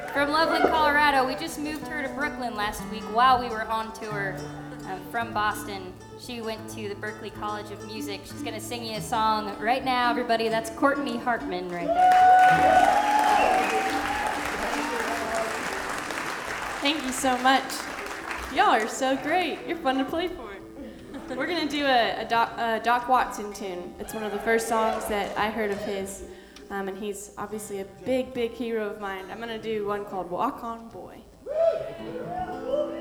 from Loveland, Colorado. We just moved her to Brooklyn last week while we were on tour from Boston. She went to the Berklee College of Music. She's going to sing you a song right now, everybody. That's Courtney Hartman right there. Thank you so much. Y'all are so great. You're fun to play for. We're going to do a Doc Watson tune. It's one of the first songs that I heard of his, and he's obviously a big, big hero of mine. I'm going to do one called Walk On Boy.